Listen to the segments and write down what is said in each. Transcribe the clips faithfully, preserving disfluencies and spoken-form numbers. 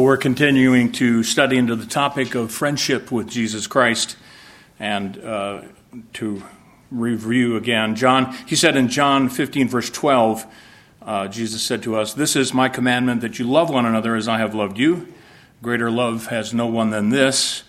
we're continuing to study into the topic of friendship with Jesus Christ. And uh, to review again, John, he said in John fifteen, verse twelve, uh, Jesus said to us, "This is my commandment, that you love one another as I have loved you. Greater love has no one than this,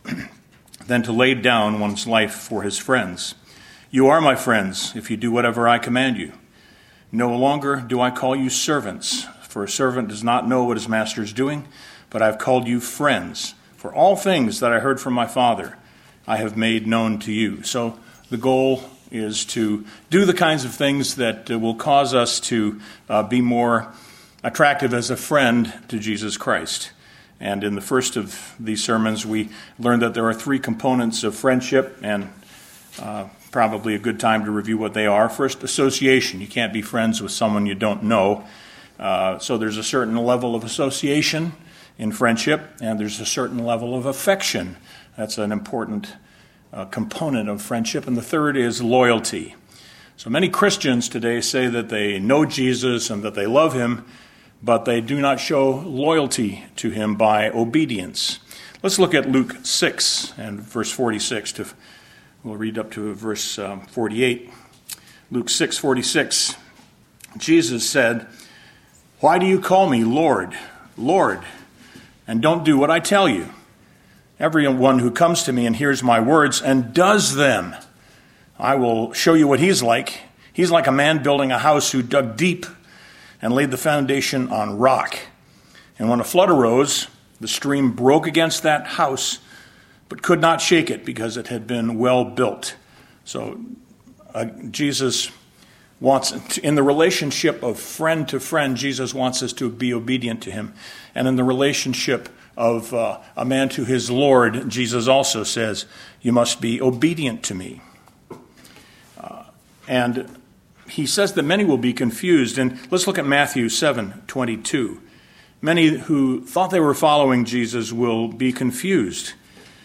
than to lay down one's life for his friends. You are my friends if you do whatever I command you. No longer do I call you servants, for a servant does not know what his master is doing, but I have called you friends. For all things that I heard from my Father, I have made known to you." So the goal is to do the kinds of things that uh, will cause us to uh, be more attractive as a friend to Jesus Christ. And in the first of these sermons, we learned that there are three components of friendship, and uh, probably a good time to review what they are. First, association. You can't be friends with someone you don't know. Uh, so there's a certain level of association in friendship, and there's a certain level of affection. That's an important uh, component of friendship. And the third is loyalty. So many Christians today say that they know Jesus and that they love him, but they do not show loyalty to him by obedience. Let's look at Luke six and verse forty-six. To, we'll read up to verse um, forty-eight. Luke six forty-six. Jesus said, "Why do you call me Lord, Lord, and don't do what I tell you? Everyone who comes to me and hears my words and does them, I will show you what he's like. He's like a man building a house who dug deep and laid the foundation on rock. And when a flood arose, the stream broke against that house, but could not shake it because it had been well built." So uh, Jesus wants, in the relationship of friend to friend, Jesus wants us to be obedient to him. And in the relationship of uh, a man to his Lord, Jesus also says, "You must be obedient to me." Uh, and he says that many will be confused. And let's look at Matthew seven twenty-two. Many who thought they were following Jesus will be confused.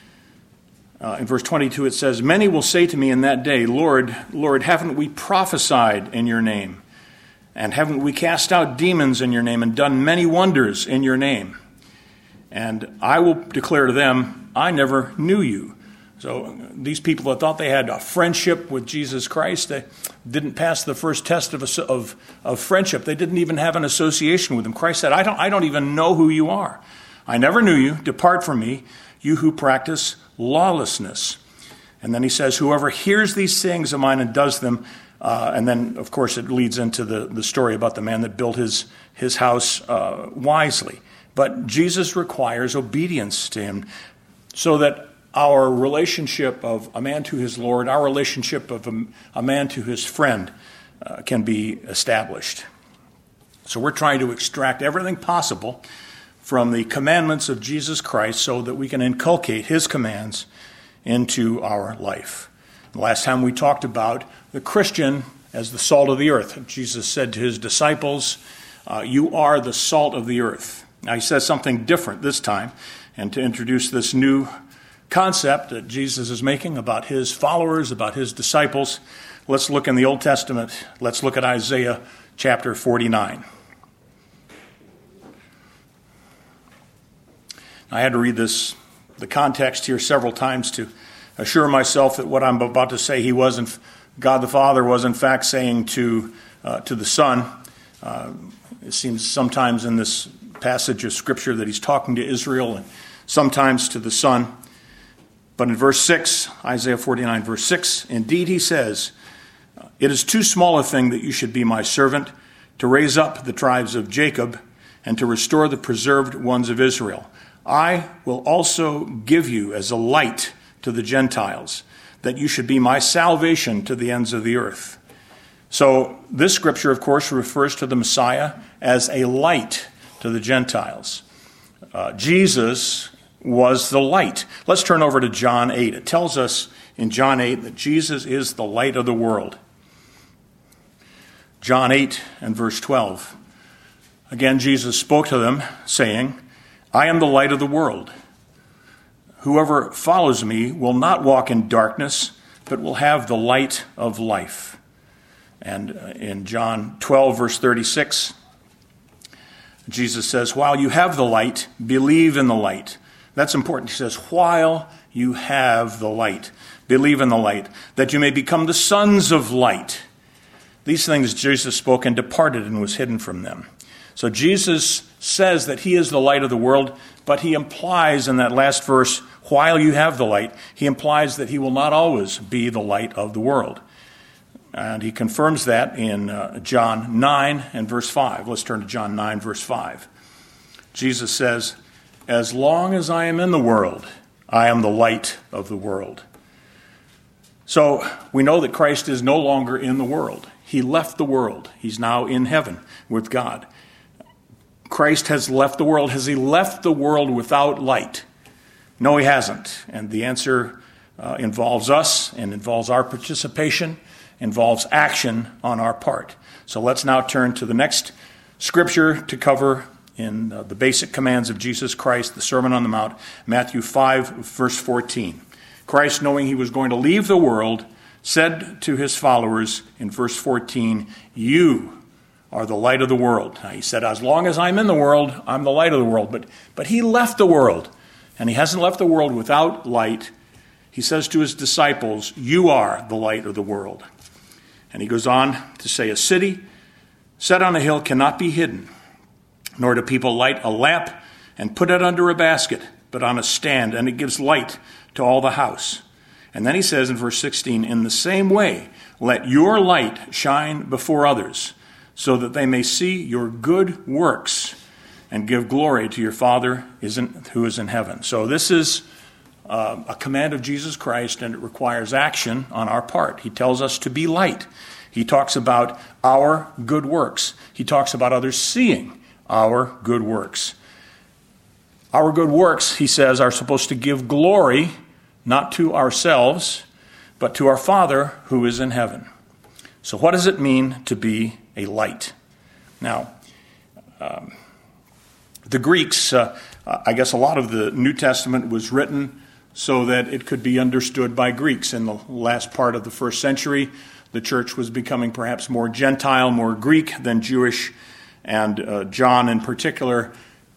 Uh, in verse twenty-two it says, "Many will say to me in that day, 'Lord, Lord, haven't we prophesied in your name? And haven't we cast out demons in your name and done many wonders in your name?' And I will declare to them, 'I never knew you.'" So these people that thought they had a friendship with Jesus Christ, they didn't pass the first test of, of, of friendship. They didn't even have an association with him. Christ said, I don't, I don't even know who you are. I never knew you. Depart from me, you who practice lawlessness. And then he says, "Whoever hears these things of mine and does them," uh, and then, of course, it leads into the, the story about the man that built his, his house uh, wisely. But Jesus requires obedience to him so that our relationship of a man to his Lord, our relationship of a, a man to his friend uh, can be established. So we're trying to extract everything possible from the commandments of Jesus Christ so that we can inculcate his commands into our life. The last time we talked about the Christian as the salt of the earth. Jesus said to his disciples, uh, "You are the salt of the earth." Now he says something different this time, and to introduce this new concept that Jesus is making about his followers, about his disciples, let's look in the Old Testament. Let's look at Isaiah chapter forty-nine. I had to read this, the context here several times to assure myself that what I'm about to say, he wasn't, God the Father was in fact saying to uh, to the Son. Uh, it seems sometimes in this passage of Scripture that he's talking to Israel and sometimes to the Son. But in verse six, Isaiah forty-nine, verse six, indeed he says, "It is too small a thing that you should be my servant, to raise up the tribes of Jacob and to restore the preserved ones of Israel. I will also give you as a light to the Gentiles, that you should be my salvation to the ends of the earth." So this scripture, of course, refers to the Messiah as a light to the Gentiles. Uh, Jesus was the light. Let's turn over to John eight. It tells us in John eight that Jesus is the light of the world. John eight and verse twelve. Again, Jesus spoke to them, saying, "I am the light of the world. Whoever follows me will not walk in darkness, but will have the light of life." And in John twelve, verse thirty-six, Jesus says, while you have the light, believe in the light. That's important. He says, while you have the light, believe in the light, that you may become the sons of light. These things Jesus spoke and departed and was hidden from them. So Jesus says that he is the light of the world, but he implies in that last verse, while you have the light, he implies that he will not always be the light of the world. And he confirms that in uh, John nine and verse five. Let's turn to John nine, verse five. Jesus says, as long as I am in the world, I am the light of the world. So we know that Christ is no longer in the world. He left the world. He's now in heaven with God. Christ has left the world. Has he left the world without light? No, he hasn't. And the answer uh, involves us and involves our participation, involves action on our part. So let's now turn to the next scripture to cover in uh, the basic commands of Jesus Christ, the Sermon on the Mount, Matthew five, verse fourteen. Christ, knowing he was going to leave the world, said to his followers in verse fourteen, you are the light of the world. Now, he said, as long as I'm in the world, I'm the light of the world. But, but he left the world, and he hasn't left the world without light. He says to his disciples, you are the light of the world. And he goes on to say, a city set on a hill cannot be hidden, nor do people light a lamp and put it under a basket, but on a stand, and it gives light to all the house. And then he says in verse sixteen, in the same way, let your light shine before others, so that they may see your good works and give glory to your Father who is in heaven. So this is uh, a command of Jesus Christ, and it requires action on our part. He tells us to be light. He talks about our good works. He talks about others seeing our good works. Our good works, he says, are supposed to give glory not to ourselves, but to our Father who is in heaven. So what does it mean to be a light? Now, um, the Greeks, uh, I guess a lot of the New Testament was written so that it could be understood by Greeks. In the last part of the first century, the church was becoming perhaps more Gentile, more Greek than Jewish. And uh, John in particular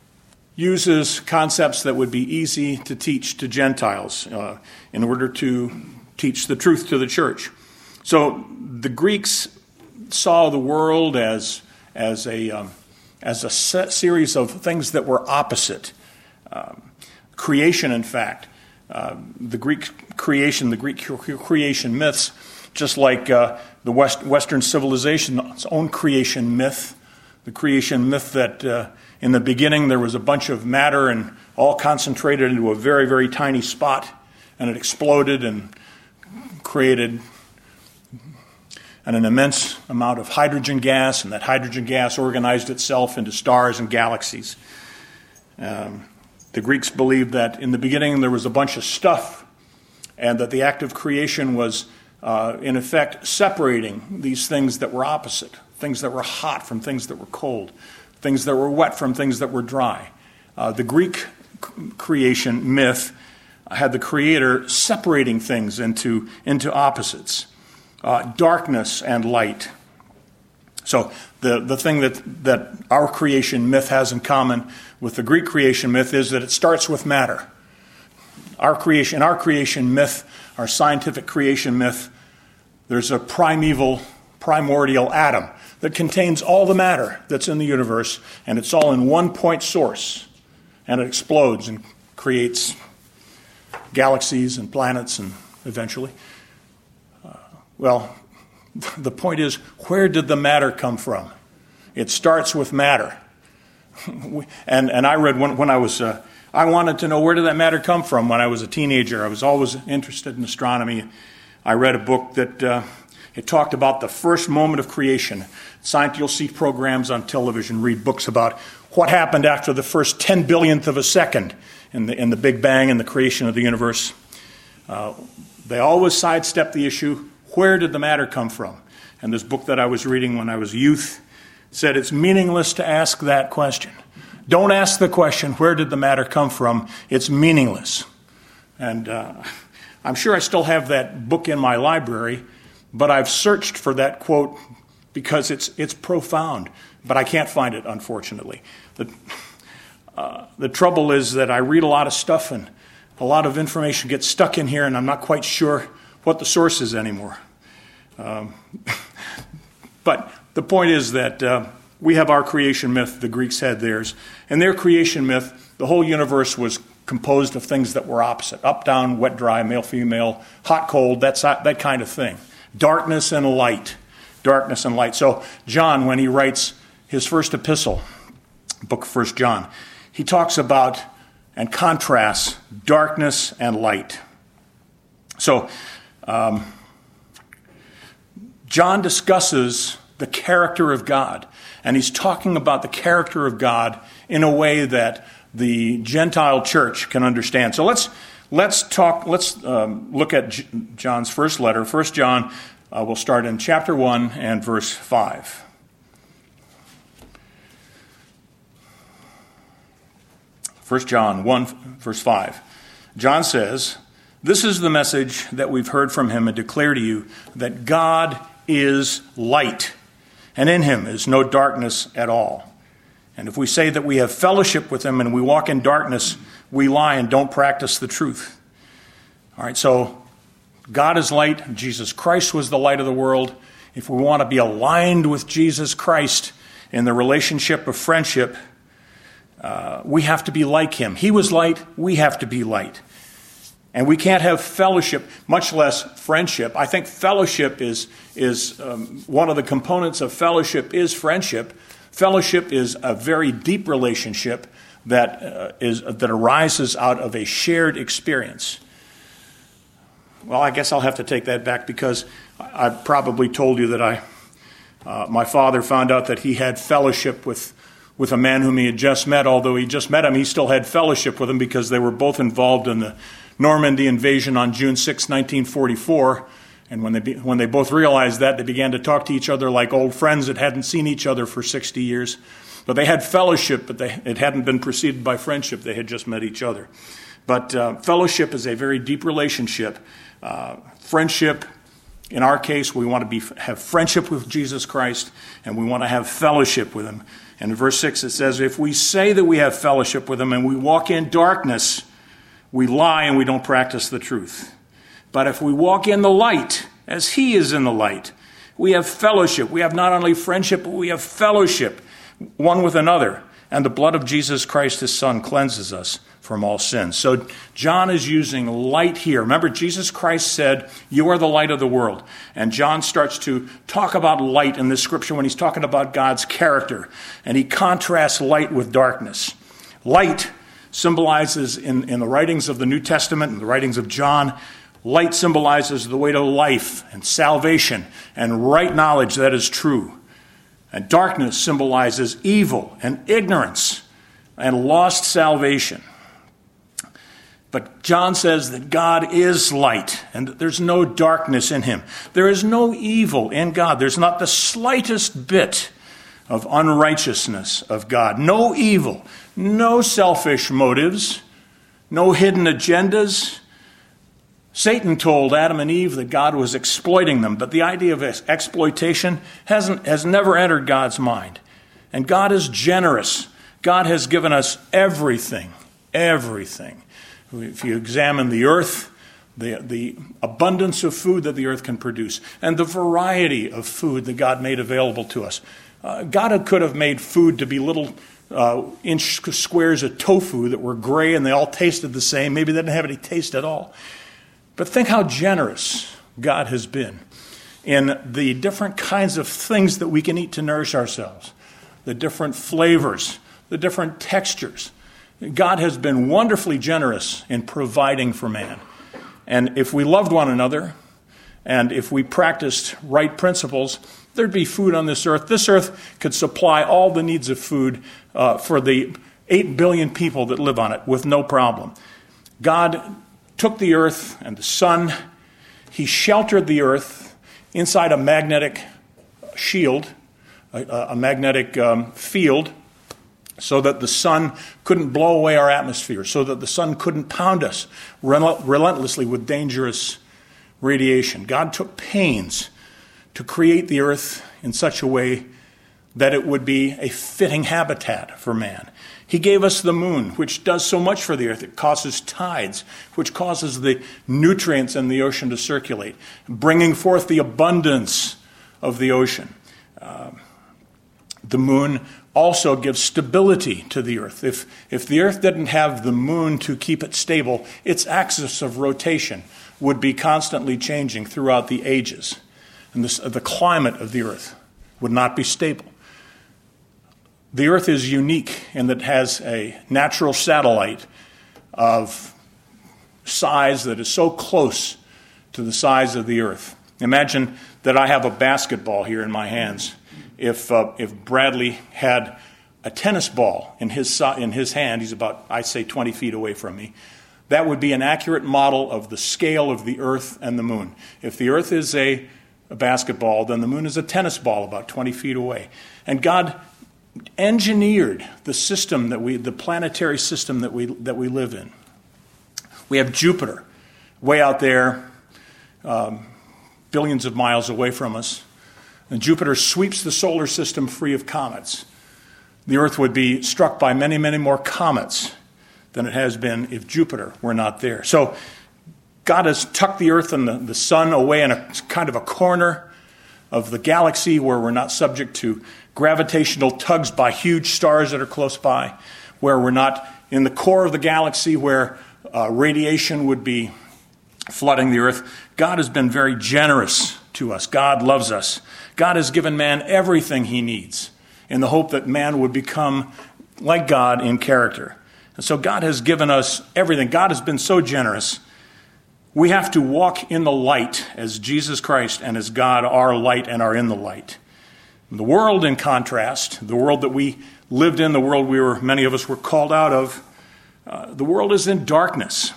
uses concepts that would be easy to teach to Gentiles uh, in order to teach the truth to the church. So the Greeks saw the world as as a um, as a set series of things that were opposite. Um, creation, in fact, uh, the Greek creation, the Greek creation myths, just like uh, the West, Western civilization's own creation myth. The creation myth that uh, in the beginning there was a bunch of matter and all concentrated into a very, very tiny spot, and it exploded and created an, an immense amount of hydrogen gas, and that hydrogen gas organized itself into stars and galaxies. Um, the Greeks believed that in the beginning there was a bunch of stuff, and that the act of creation was, uh, in effect, separating these things that were opposite. Things that were hot from things that were cold, things that were wet from things that were dry. Uh, the Greek c- creation myth had the Creator separating things into, into opposites, uh, darkness and light. So the, the thing that, that our creation myth has in common with the Greek creation myth is that it starts with matter. Our creation, our creation myth, our scientific creation myth, there's a primeval, primordial atom that contains all the matter that's in the universe, and it's all in one point source, and it explodes and creates galaxies and planets, and eventually. Uh, well, the point is, where did the matter come from? It starts with matter. and and I read when, when I was, uh, I wanted to know where did that matter come from when I was a teenager. I was always interested in astronomy. I read a book that uh, it talked about the first moment of creation. Science, you'll see programs on television, read books about what happened after the first ten billionth of a second in the in the Big Bang and the creation of the universe. Uh, they always sidestep the issue, where did the matter come from? And this book that I was reading when I was a youth said it's meaningless to ask that question. Don't ask the question, where did the matter come from? It's meaningless. And uh, I'm sure I still have that book in my library, but I've searched for that quote because it's it's profound, but I can't find it, unfortunately. the, uh, the trouble is that I read a lot of stuff and a lot of information gets stuck in here and I'm not quite sure what the source is anymore. Um, but the point is that uh, we have our creation myth, the Greeks had theirs. And their creation myth, the whole universe was composed of things that were opposite. Up, down, wet, dry, male, female, hot, cold, that's, that kind of thing. Darkness and light. Darkness and light. So John, when he writes his first epistle, book of First John, he talks about and contrasts darkness and light. So um, John discusses the character of God, and he's talking about the character of God in a way that the Gentile church can understand. So let's let's talk. Let's um, look at J- John's first letter, First John. Uh, we'll start in chapter one and verse five. First John one, verse five. John says, "This is the message that we've heard from him and declare to you, that God is light, and in him is no darkness at all. And if we say that we have fellowship with him and we walk in darkness, we lie and don't practice the truth." All right, so God is light. Jesus Christ was the light of the world. If we want to be aligned with Jesus Christ in the relationship of friendship, uh, we have to be like him. He was light. We have to be light. And we can't have fellowship, much less friendship. I think fellowship is, is um, one of the components of fellowship is friendship. Fellowship is a very deep relationship that uh, is that arises out of a shared experience. Well, I guess I'll have to take that back because I, I probably told you that I, uh, my father found out that he had fellowship with, with a man whom he had just met. Although he just met him, he still had fellowship with him because they were both involved in the Normandy invasion on June sixth, nineteen forty-four. And when they be, when they both realized that, they began to talk to each other like old friends that hadn't seen each other for sixty years. But they had fellowship, but they, it hadn't been preceded by friendship. They had just met each other. But uh, fellowship is a very deep relationship. Uh, friendship, in our case, we want to be have friendship with Jesus Christ, and we want to have fellowship with him. And in verse six it says, "If we say that we have fellowship with him and we walk in darkness, we lie and we don't practice the truth. But if we walk in the light, as he is in the light, we have fellowship. We have not only friendship, but we have fellowship one with another. And the blood of Jesus Christ, his son, cleanses us from all sins." So John is using light here. Remember, Jesus Christ said, "You are the light of the world." And John starts to talk about light in this scripture when he's talking about God's character. And he contrasts light with darkness. Light symbolizes, in, in the writings of the New Testament and the writings of John, light symbolizes the way to life and salvation and right knowledge that is true. And darkness symbolizes evil and ignorance and lost salvation. But John says that God is light and that there's no darkness in him. There is no evil in God. There's not the slightest bit of unrighteousness of God. No evil, no selfish motives, no hidden agendas. Satan told Adam and Eve that God was exploiting them, but the idea of exploitation hasn't, has never entered God's mind. And God is generous. God has given us everything, everything. If you examine the earth, the, the abundance of food that the earth can produce, and the variety of food that God made available to us. Uh, God could have made food to be little uh, inch squares of tofu that were gray and they all tasted the same. Maybe they didn't have any taste at all. But think how generous God has been in the different kinds of things that we can eat to nourish ourselves, the different flavors, the different textures. God has been wonderfully generous in providing for man. And if we loved one another, and if we practiced right principles, there'd be food on this earth. This earth could supply all the needs of food uh, for the eight billion people that live on it with no problem. God took the earth and the sun. He sheltered the earth inside a magnetic shield, a, a magnetic um, field, so that the sun couldn't blow away our atmosphere, so that the sun couldn't pound us relentlessly with dangerous radiation. God took pains to create the earth in such a way that it would be a fitting habitat for man. He gave us the moon, which does so much for the earth. It causes tides, which causes the nutrients in the ocean to circulate, bringing forth the abundance of the ocean. Uh, the moon also gives stability to the earth. If, if the earth didn't have the moon to keep it stable, its axis of rotation would be constantly changing throughout the ages. And this, the climate of the earth would not be stable. The earth is unique in that it has a natural satellite of size that is so close to the size of the earth. Imagine that I have a basketball here in my hands. If uh, if Bradley had a tennis ball in his in his hand, he's about, I'd say, twenty feet away from me. That would be an accurate model of the scale of the earth and the moon. If the earth is a, a basketball, then the moon is a tennis ball about twenty feet away. And God engineered the system that we, the planetary system that we that we live in. We have Jupiter, way out there, um, billions of miles away from us. And Jupiter sweeps the solar system free of comets. The Earth would be struck by many, many more comets than it has been if Jupiter were not there. So God has tucked the Earth and the, the sun away in a kind of a corner of the galaxy where we're not subject to gravitational tugs by huge stars that are close by, where we're not in the core of the galaxy where uh, radiation would be flooding the Earth. God has been very generous to us. God loves us. God has given man everything he needs in the hope that man would become like God in character. And so God has given us everything. God has been so generous. We have to walk in the light as Jesus Christ and as God are light and are in the light. The world, in contrast, the world that we lived in, the world we were, many of us were called out of, uh, the world is in darkness.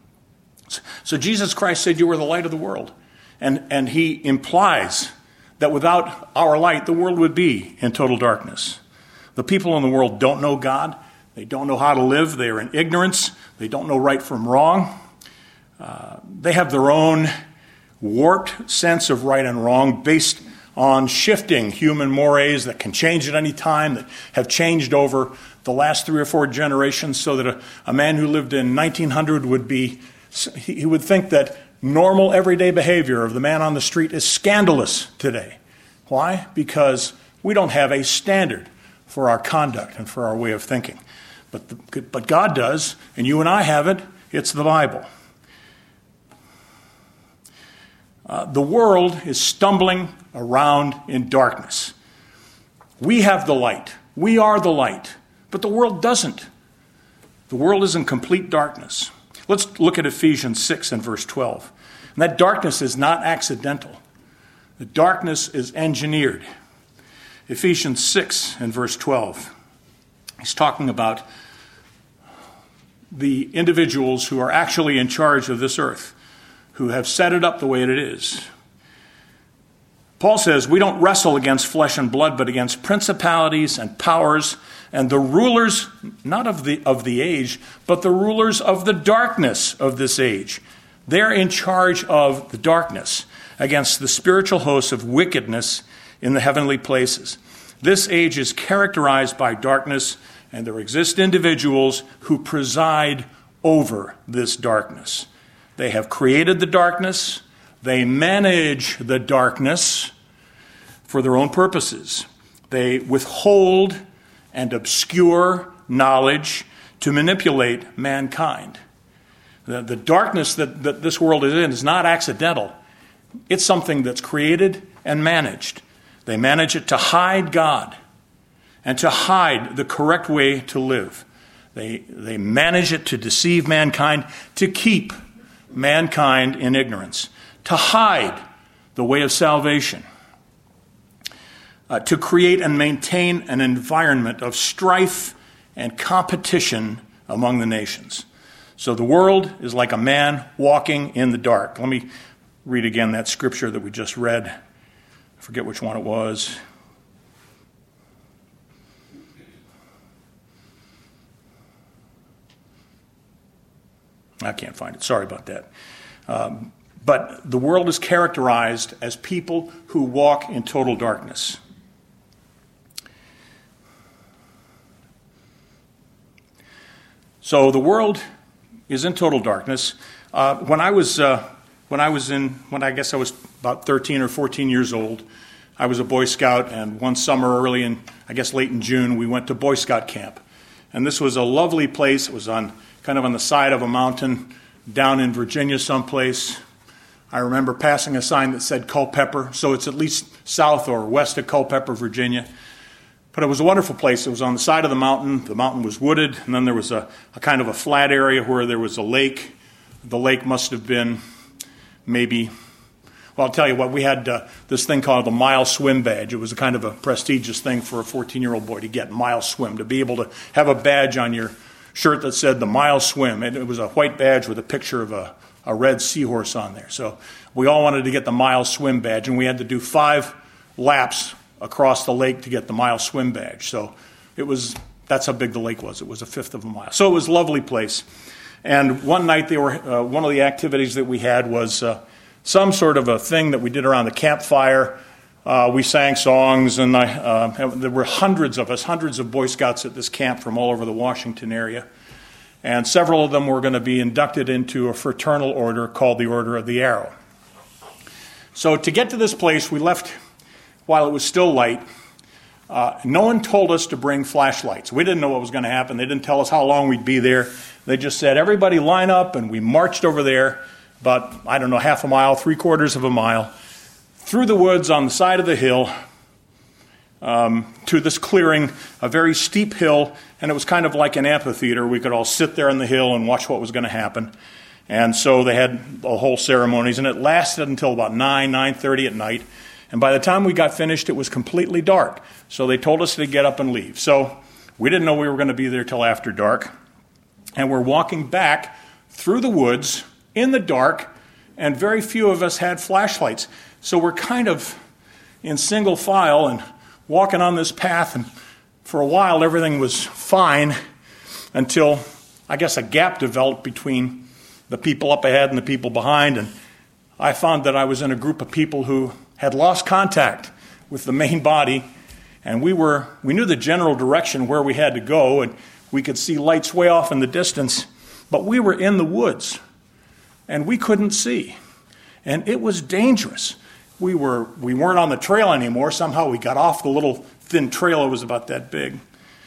So Jesus Christ said, "You are the light of the world." And, and he implies that without our light, the world would be in total darkness. The people in the world don't know God. They don't know how to live. They are in ignorance. They don't know right from wrong. Uh, they have their own warped sense of right and wrong based on shifting human mores that can change at any time, that have changed over the last three or four generations, so that a, a man who lived in nineteen hundred would be, he would think that normal everyday behavior of the man on the street is scandalous today. Why? Because we don't have a standard for our conduct and for our way of thinking. But, the, but God does, and you and I have it. It's the Bible. Uh, the world is stumbling around in darkness. We have the light. We are the light. But the world doesn't. The world is in complete darkness. Let's look at Ephesians six and verse twelve. And that darkness is not accidental. The darkness is engineered. Ephesians six and verse twelve. He's talking about the individuals who are actually in charge of this earth, who have set it up the way it is. Paul says, "We don't wrestle against flesh and blood, but against principalities and powers and the rulers, not of the of the age, but the rulers of the darkness of this age." They're in charge of the darkness against the spiritual hosts of wickedness in the heavenly places. This age is characterized by darkness, and there exist individuals who preside over this darkness. They have created the darkness. They manage the darkness for their own purposes. They withhold and obscure knowledge to manipulate mankind. The, the darkness that, that this world is in is not accidental. It's something that's created and managed. They manage it to hide God and to hide the correct way to live. They, they manage it to deceive mankind, to keep mankind in ignorance, to hide the way of salvation, uh, to create and maintain an environment of strife and competition among the nations. So the world is like a man walking in the dark. Let me read again that scripture that we just read. I forget which one it was. I can't find it. Sorry about that. Um, but the world is characterized as people who walk in total darkness. So the world is in total darkness. Uh, when I was uh, when I was in when I guess I was about thirteen or fourteen years old, I was a Boy Scout, and one summer early in I guess late in June, we went to Boy Scout camp, and this was a lovely place. It was on kind of on the side of a mountain down in Virginia someplace. I remember passing a sign that said Culpeper, so it's at least south or west of Culpeper, Virginia. But it was a wonderful place. It was on the side of the mountain. The mountain was wooded, and then there was a, a kind of a flat area where there was a lake. The lake must have been maybe, well, I'll tell you what, we had uh, this thing called the Mile Swim Badge. It was a kind of a prestigious thing for a fourteen-year-old boy to get, Mile Swim, to be able to have a badge on your shirt that said the Mile Swim. And it was a white badge with a picture of a, a red seahorse on there. So we all wanted to get the Mile Swim Badge, and we had to do five laps across the lake to get the Mile Swim Badge. So it was, that's how big the lake was. It was a fifth of a mile. So it was a lovely place. And one night, they were uh, one of the activities that we had was uh, some sort of a thing that we did around the campfire. Uh, we sang songs, and I, uh, there were hundreds of us, hundreds of Boy Scouts at this camp from all over the Washington area. And several of them were going to be inducted into a fraternal order called the Order of the Arrow. So to get to this place, we left while it was still light. Uh, no one told us to bring flashlights. We didn't know what was going to happen. They didn't tell us how long we'd be there. They just said, everybody line up, and we marched over there about, I don't know, half a mile, three quarters of a mile, through the woods on the side of the hill, um, to this clearing, a very steep hill, and it was kind of like an amphitheater. We could all sit there on the hill and watch what was going to happen. And so they had the whole ceremonies, and it lasted until about nine, nine thirty at night. And by the time we got finished, it was completely dark. So they told us to get up and leave. So we didn't know we were going to be there till after dark. And we're walking back through the woods in the dark, and very few of us had flashlights. So we're kind of in single file and walking on this path. And for a while, everything was fine until, I guess, a gap developed between the people up ahead and the people behind. And I found that I was in a group of people who had lost contact with the main body, and we were we knew the general direction where we had to go, and we could see lights way off in the distance, but we were in the woods, and we couldn't see, and it was dangerous. We were we weren't on the trail anymore. Somehow we got off the little thin trail. It was about that big,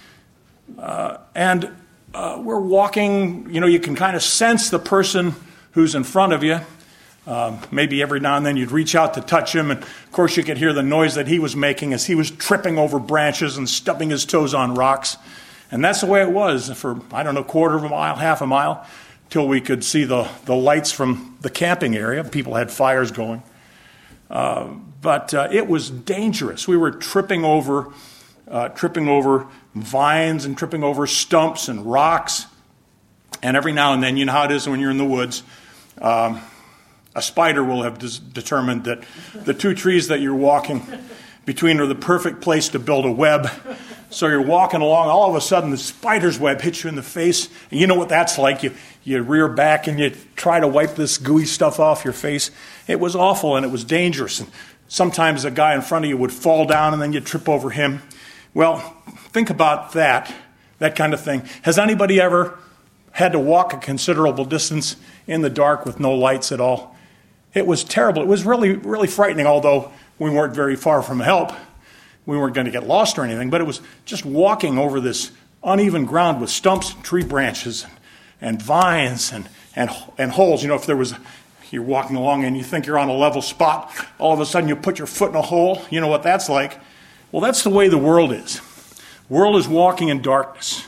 uh, and uh, we're walking. You know, you can kind of sense the person who's in front of you. Um, maybe every now and then you'd reach out to touch him, and of course you could hear the noise that he was making as he was tripping over branches and stubbing his toes on rocks. And that's the way it was for, I don't know, quarter of a mile, half a mile, till we could see the, the lights from the camping area. People had fires going. Uh, but uh, it was dangerous. We were tripping over, uh, tripping over vines and tripping over stumps and rocks. And every now and then, you know how it is when you're in the woods, um, a spider will have des- determined that the two trees that you're walking between are the perfect place to build a web. So you're walking along, all of a sudden the spider's web hits you in the face. And you know what that's like. You, you rear back and you try to wipe this gooey stuff off your face. It was awful and it was dangerous. And sometimes a guy in front of you would fall down and then you'd trip over him. Well, think about that, that kind of thing. Has anybody ever had to walk a considerable distance in the dark with no lights at all? It was terrible. It was really, really frightening, although we weren't very far from help. We weren't going to get lost or anything, but it was just walking over this uneven ground with stumps and tree branches and, and vines and, and, and holes. You know, if there was, you're walking along and you think you're on a level spot, all of a sudden you put your foot in a hole. You know what that's like? Well, that's the way the world is. The world is walking in darkness,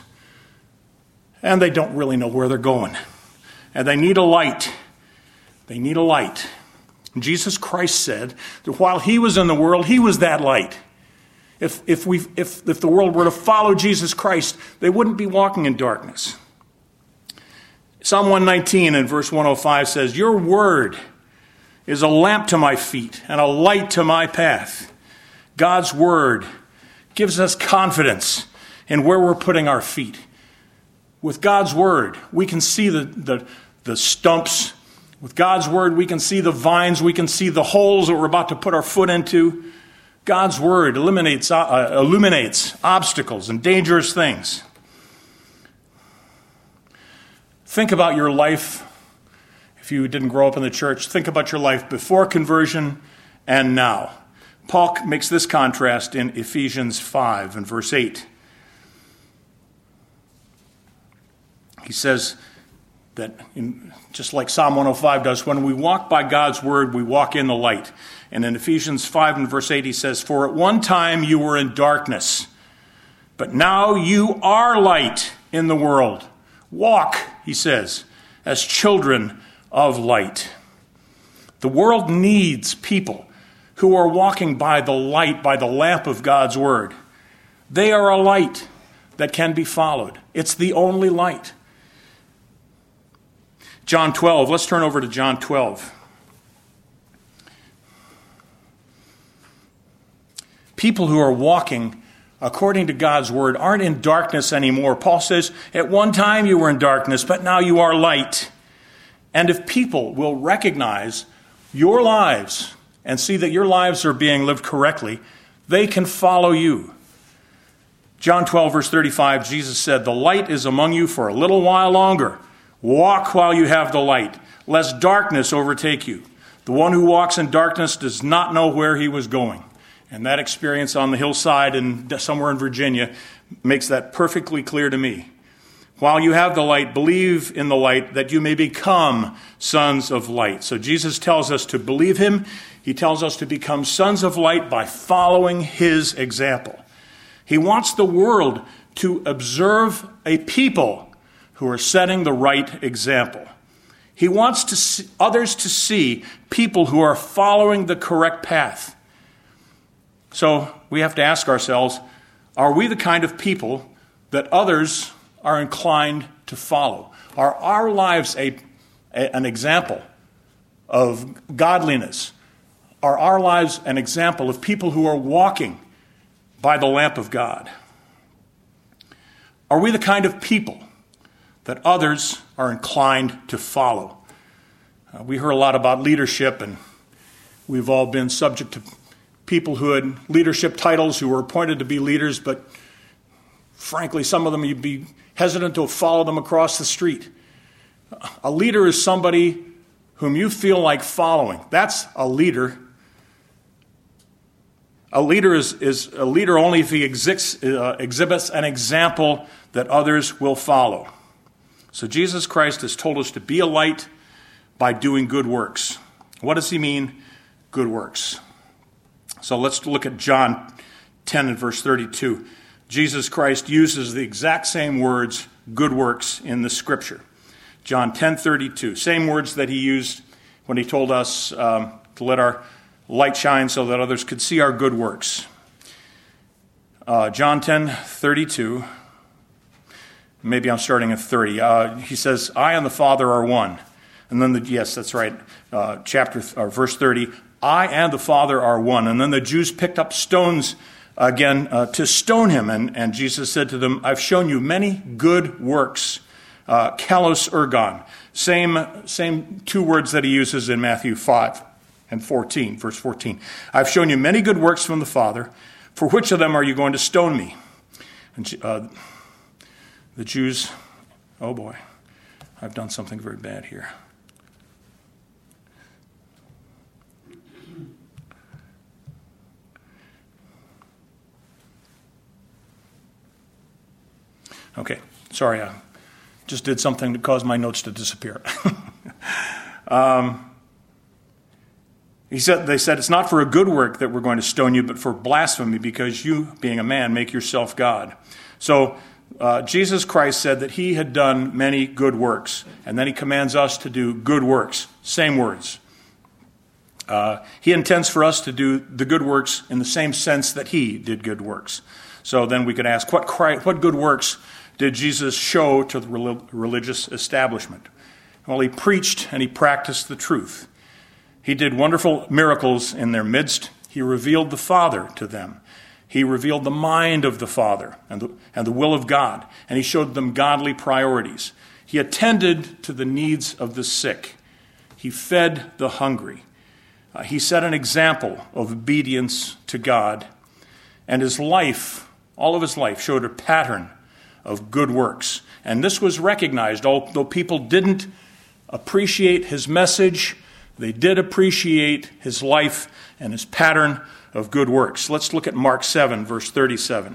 and they don't really know where they're going. And they need a light. They need a light. Jesus Christ said that while he was in the world, he was that light. If if we if if the world were to follow Jesus Christ, they wouldn't be walking in darkness. Psalm one nineteen and verse one oh five says, "Your word is a lamp to my feet and a light to my path." God's word gives us confidence in where we're putting our feet. With God's word, we can see the the, the stumps. With God's word, we can see the vines. We can see the holes that we're about to put our foot into. God's word eliminates, uh, illuminates obstacles and dangerous things. Think about your life. If you didn't grow up in the church, think about your life before conversion and now. Paul makes this contrast in Ephesians five and verse eight. He says that, in, just like Psalm one oh five does, when we walk by God's word, we walk in the light. And in Ephesians five and verse eight, he says, "For at one time you were in darkness, but now you are light in the world. Walk," he says, "as children of light." The world needs people who are walking by the light, by the lamp of God's word. They are a light that can be followed. It's the only light. John twelve, let's turn over to John twelve. People who are walking according to God's word aren't in darkness anymore. Paul says, at one time you were in darkness, but now you are light. And if people will recognize your lives and see that your lives are being lived correctly, they can follow you. John twelve, verse thirty-five, Jesus said, "The light is among you for a little while longer. Walk while you have the light, lest darkness overtake you. The one who walks in darkness does not know where he was going." And that experience on the hillside and somewhere in Virginia makes that perfectly clear to me. While you have the light, believe in the light that you may become sons of light. So Jesus tells us to believe him. He tells us to become sons of light by following his example. He wants the world to observe a people who are setting the right example. He wants to see, others to see people who are following the correct path. So we have to ask ourselves, are we the kind of people that others are inclined to follow? Are our lives a, a, an example of godliness? Are our lives an example of people who are walking by the lamp of God? Are we the kind of people that others are inclined to follow? Uh, we heard a lot about leadership, and we've all been subject to people who had leadership titles who were appointed to be leaders, but frankly, some of them you'd be hesitant to follow them across the street. A leader is somebody whom you feel like following. That's a leader. A leader is, is a leader only if he exhibits, uh, exhibits an example that others will follow. So Jesus Christ has told us to be a light by doing good works. What does he mean, good works? So let's look at John ten and verse thirty-two. Jesus Christ uses the exact same words, good works, in the scripture. John ten thirty-two, same words that he used when he told us um, to let our light shine so that others could see our good works. Uh, John ten thirty-two, maybe I'm starting at thirty. Uh, he says, "I and the Father are one." And then, the, yes, that's right, uh, chapter or verse thirty, "I and the Father are one." And then the Jews picked up stones again uh, to stone him. And, and Jesus said to them, "I've shown you many good works." Uh, kalos ergon, same, same two words that he uses in Matthew five and fourteen, verse fourteen. "I've shown you many good works from the Father. For which of them are you going to stone me?" And uh, the Jews, oh boy, I've done something very bad here. Okay, sorry, I just did something to cause my notes to disappear. um, he said, they said, "It's not for a good work that we're going to stone you, but for blasphemy, because you, being a man, make yourself God." So uh, Jesus Christ said that he had done many good works, and then he commands us to do good works. Same words. Uh, he intends for us to do the good works in the same sense that he did good works. So then we could ask, what, Christ, what good works did Jesus show to the religious establishment? Well, he preached and he practiced the truth. He did wonderful miracles in their midst. He revealed the Father to them. He revealed the mind of the Father and the, and the will of God, and he showed them godly priorities. He attended to the needs of the sick. He fed the hungry. Uh, he set an example of obedience to God, and his life, all of his life, showed a pattern of good works. And this was recognized. Although people didn't appreciate his message, they did appreciate his life and his pattern of good works. Let's look at Mark seven, verse thirty-seven.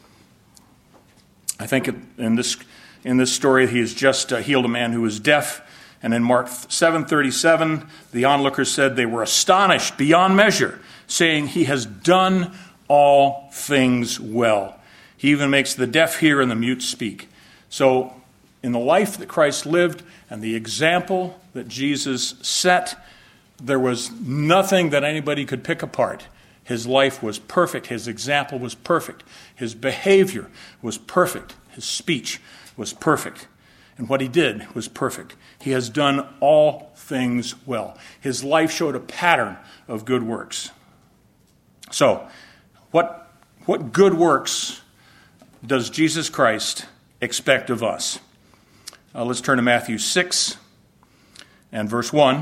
I think in this in this story, he has just uh, healed a man who was deaf. And in Mark seven thirty-seven, the onlookers said they were astonished beyond measure, saying, he has done all things well. He even makes the deaf hear and the mute speak. So in the life that Christ lived and the example that Jesus set, there was nothing that anybody could pick apart. His life was perfect. His example was perfect. His behavior was perfect. His speech was perfect. And what he did was perfect. He has done all things well. His life showed a pattern of good works. So, what, what good works does Jesus Christ expect of us? Uh, let's turn to Matthew six and verse one.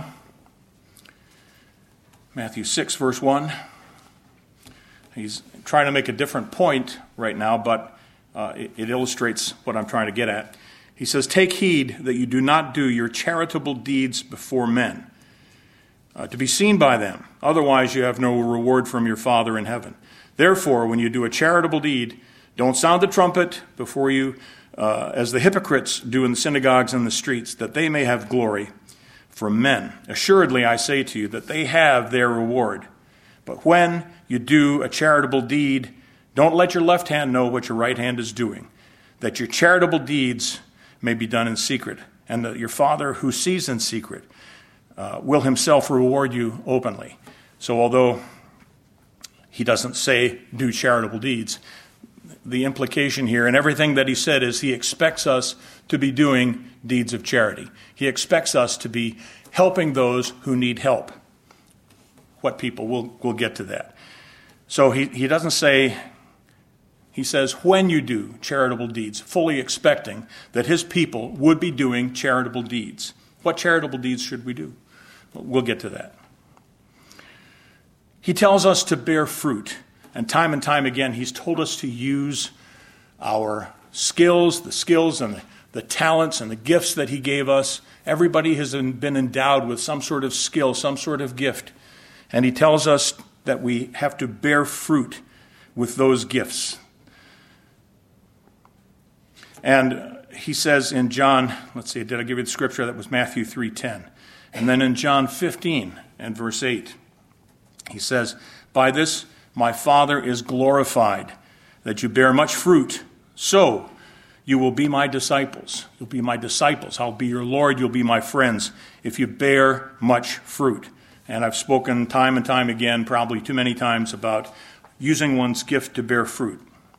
Matthew six, verse one. He's trying to make a different point right now, but uh, it, it illustrates what I'm trying to get at. He says, take heed that you do not do your charitable deeds before men, uh, to be seen by them. Otherwise, you have no reward from your Father in heaven. Therefore, when you do a charitable deed, don't sound the trumpet before you, uh, as the hypocrites do in the synagogues and the streets, that they may have glory from men. Assuredly, I say to you that they have their reward. But when you do a charitable deed, don't let your left hand know what your right hand is doing, that your charitable deeds may be done in secret, and that your Father who sees in secret uh, will himself reward you openly. So although he doesn't say do charitable deeds, the implication here and everything that he said is he expects us to be doing deeds of charity. He expects us to be helping those who need help. What people? We'll, we'll get to that. So he, he doesn't say... He says, when you do charitable deeds, fully expecting that his people would be doing charitable deeds. What charitable deeds should we do? We'll get to that. He tells us to bear fruit. And time and time again, he's told us to use our skills, the skills and the, the talents and the gifts that he gave us. Everybody has been endowed with some sort of skill, some sort of gift. And he tells us that we have to bear fruit with those gifts. And he says in John, let's see, did I give you the scripture? That was Matthew three ten. And then in John fifteen and verse eight, he says, by this my Father is glorified, that you bear much fruit, so you will be my disciples. You'll be my disciples. I'll be your Lord. You'll be my friends if you bear much fruit. And I've spoken time and time again, probably too many times, about using one's gift to bear fruit.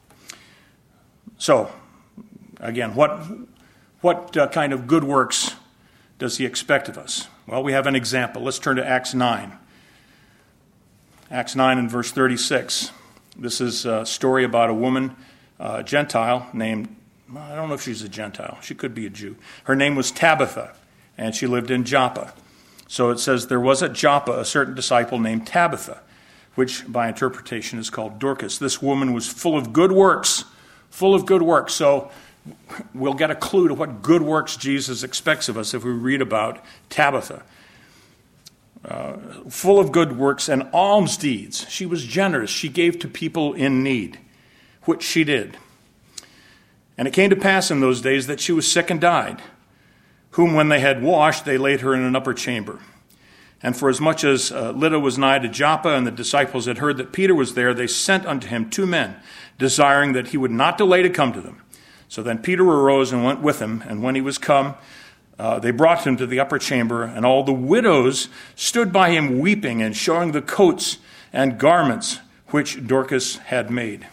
So, again, what what uh, kind of good works does he expect of us? Well, we have an example. Let's turn to Acts nine. Acts nine and verse thirty-six. This is a story about a woman, a Gentile, named, I don't know if she's a Gentile. She could be a Jew. Her name was Tabitha, and she lived in Joppa. So it says, there was at Joppa a certain disciple named Tabitha, which by interpretation is called Dorcas. This woman was full of good works, full of good works. So we'll get a clue to what good works Jesus expects of us if we read about Tabitha. Uh, full of good works and alms deeds. She was generous. She gave to people in need, which she did. And it came to pass in those days that she was sick and died, whom when they had washed, they laid her in an upper chamber. And for as much as uh, Lydda was nigh to Joppa, and the disciples had heard that Peter was there, they sent unto him two men, desiring that he would not delay to come to them. So then Peter arose and went with him, and when he was come, uh, they brought him to the upper chamber, and all the widows stood by him weeping and showing the coats and garments which Dorcas had made.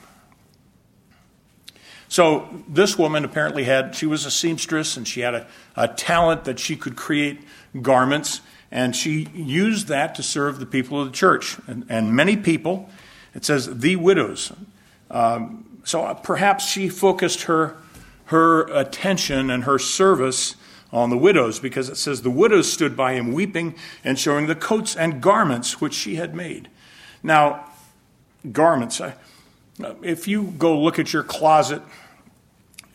So this woman apparently had, she was a seamstress, and she had a, a talent that she could create garments, and she used that to serve the people of the church. And, and many people, it says the widows. Um, so perhaps she focused her her attention and her service on the widows, because it says the widows stood by him weeping and showing the coats and garments which she had made. Now, garments, I, if you go look at your closet,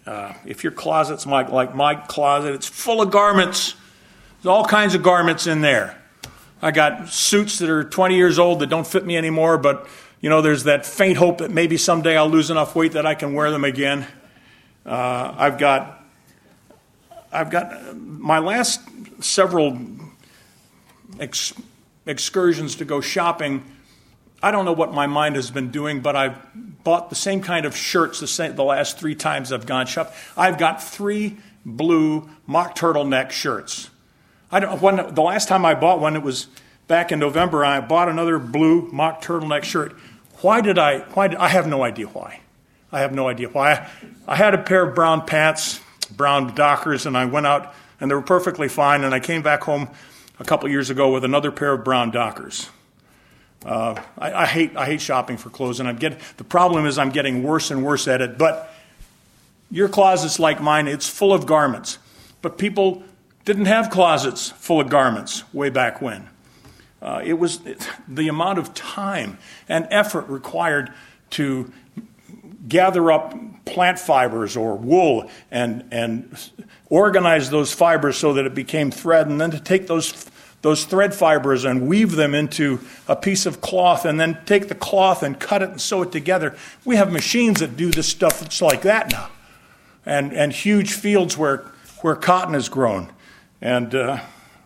Uh, if your closet's like, like my closet, it's full of garments. There's all kinds of garments in there. I got suits that are twenty years old that don't fit me anymore, but, you know, there's that faint hope that maybe someday I'll lose enough weight that I can wear them again. Uh, I've got, I've got my last several ex- excursions to go shopping. I don't know what my mind has been doing, but I've bought the same kind of shirts the, same, the last three times I've gone shopping. I've got three blue mock turtleneck shirts. I don't. When, the last time I bought one, it was back in November. I bought another blue mock turtleneck shirt. Why did I? Why did, I have no idea why. I have no idea why. I, I had a pair of brown pants, brown Dockers, and I went out, and they were perfectly fine. And I came back home a couple years ago with another pair of brown Dockers. Uh, I, I hate I hate shopping for clothes, and I'm getting the problem is I'm getting worse and worse at it. But your closet's like mine; it's full of garments. But people didn't have closets full of garments way back when. Uh, it was it, the amount of time and effort required to gather up plant fibers or wool and and organize those fibers so that it became thread, and then to take those those thread fibers and weave them into a piece of cloth, and then take the cloth and cut it and sew it together. We have machines that do this stuff that's like that now, and and huge fields where where cotton is grown. And uh,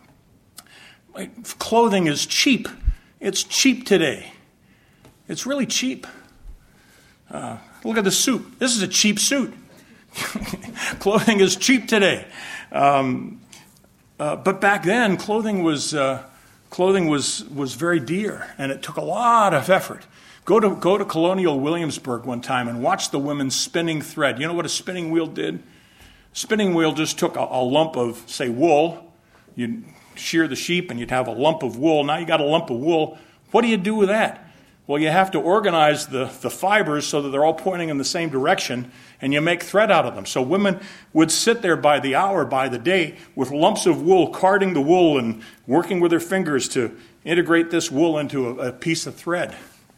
clothing is cheap. It's cheap today. It's really cheap. Uh, look at the suit. This is a cheap suit. Clothing is cheap today. Um, uh, but back then, clothing was uh, clothing was was very dear, and it took a lot of effort. Go to go to Colonial Williamsburg one time and watch the women spinning thread. You know what a spinning wheel did? Spinning wheel just took a, a lump of, say, wool. You'd shear the sheep and you'd have a lump of wool. Now you got a lump of wool. What do you do with that? Well, you have to organize the, the fibers so that they're all pointing in the same direction, and you make thread out of them. So women would sit there by the hour, by the day, with lumps of wool, carding the wool and working with their fingers to integrate this wool into a, a piece of thread.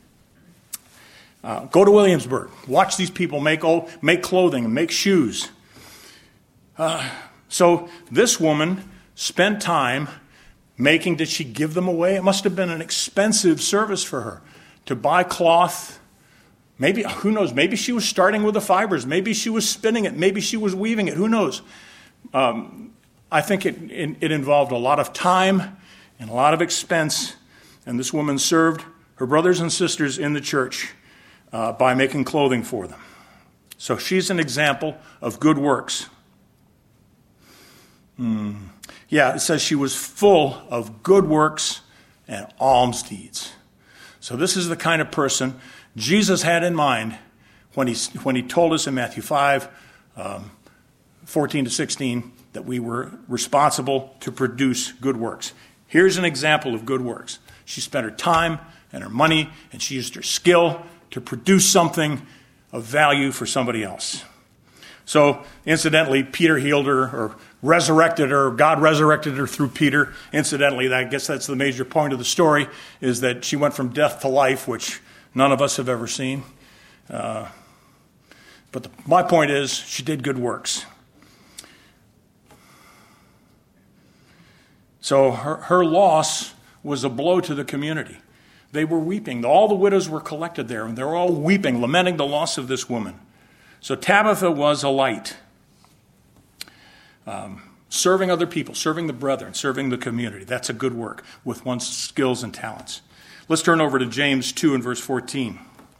Uh, go to Williamsburg. Watch these people make, oh, make clothing and make shoes. Uh, so this woman spent time making, did she give them away? It must have been an expensive service for her to buy cloth. Maybe, who knows, maybe she was starting with the fibers. Maybe she was spinning it. Maybe she was weaving it. Who knows? Um, I think it, it, it involved a lot of time and a lot of expense. And this woman served her brothers and sisters in the church uh, by making clothing for them. So she's an example of good works. Hmm. Yeah, it says she was full of good works and alms deeds. So this is the kind of person Jesus had in mind when he when he told us in Matthew five, um, fourteen to sixteen, that we were responsible to produce good works. Here's an example of good works. She spent her time and her money, and she used her skill to produce something of value for somebody else. So, incidentally, Peter healed her, or resurrected her, God resurrected her through Peter. Incidentally, I guess that's the major point of the story, is that she went from death to life, which none of us have ever seen. Uh, but the, my point is, she did good works. So her, her loss was a blow to the community. They were weeping. All the widows were collected there, and they were all weeping, lamenting the loss of this woman. So Tabitha was a light, um, serving other people, serving the brethren, serving the community. That's a good work with one's skills and talents. Let's turn over to James two and verse fourteen.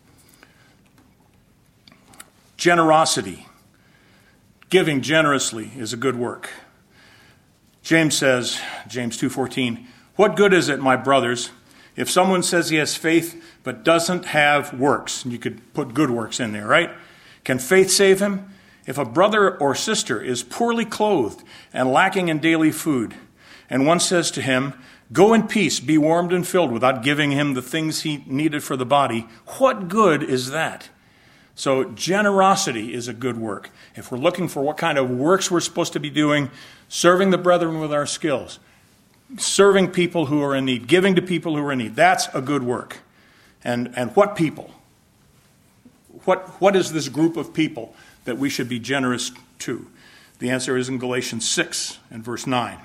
Generosity, giving generously, is a good work. James says, James two fourteen, "What good is it, my brothers, if someone says he has faith but doesn't have works?" And you could put good works in there, right? Can faith save him? If a brother or sister is poorly clothed and lacking in daily food, and one says to him, "Go in peace, be warmed and filled," without giving him the things he needed for the body, what good is that? So generosity is a good work. If we're looking for what kind of works we're supposed to be doing, serving the brethren with our skills, serving people who are in need, giving to people who are in need, that's a good work. And and what people? What what is this group of people that we should be generous to? The answer is in Galatians six and verse nine.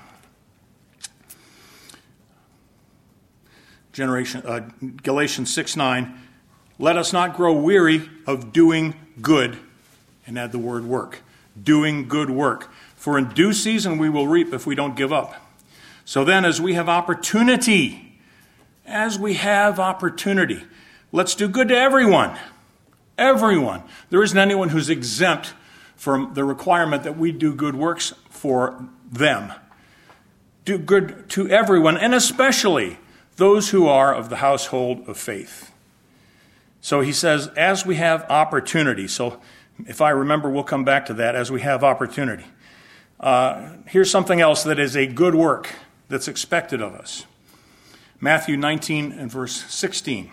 Generation, uh, Galatians six nine, let us not grow weary of doing good, and add the word work. Doing good work. For in due season we will reap if we don't give up. So then, as we have opportunity, as we have opportunity, let's do good to everyone. Everyone. There isn't anyone who's exempt from the requirement that we do good works for them. Do good to everyone, and especially those who are of the household of faith. So he says, as we have opportunity. So if I remember, we'll come back to that, as we have opportunity. Uh, here's something else that is a good work that's expected of us. Matthew nineteen and verse sixteen.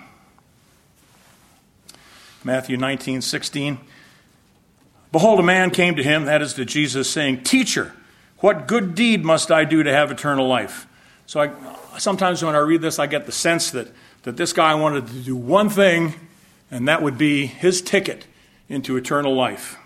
Matthew nineteen, sixteen. Behold, a man came to him, that is to Jesus, saying, Teacher, what good deed must I do to have eternal life? So I, sometimes when I read this, I get the sense that, that this guy wanted to do one thing, and that would be his ticket into eternal life.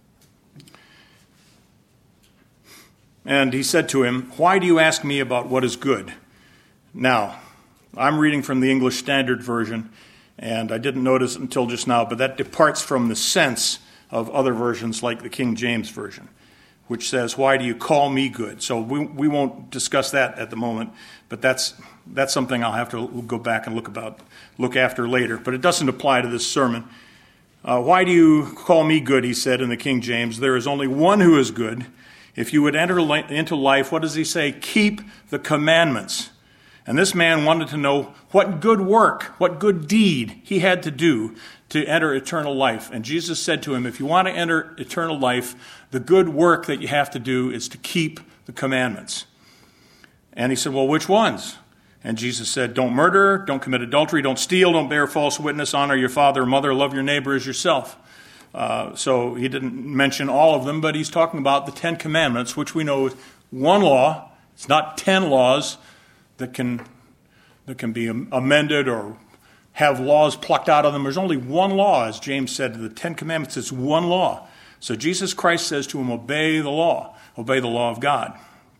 And he said to him, why do you ask me about what is good? Now, I'm reading from the English Standard Version, and I didn't notice it until just now, but that departs from the sense of other versions like the King James Version, which says, why do you call me good? So we we won't discuss that at the moment, but that's that's something I'll have to go back and look about, look after later. But it doesn't apply to this sermon. Uh, why do you call me good, he said in the King James. There is only one who is good. If you would enter li- into life, what does he say? Keep the commandments. And this man wanted to know what good work, what good deed he had to do to enter eternal life. And Jesus said to him, if you want to enter eternal life, the good work that you have to do is to keep the commandments. And he said, well, which ones? And Jesus said, don't murder, don't commit adultery, don't steal, don't bear false witness, honor your father and mother, love your neighbor as yourself. Uh, so he didn't mention all of them, but he's talking about the Ten Commandments, which we know is one law. It's not ten laws that can that can be amended or have laws plucked out of them. There's only one law, as James said. The Ten Commandments is one law. So Jesus Christ says to him, obey the law. Obey the law of God.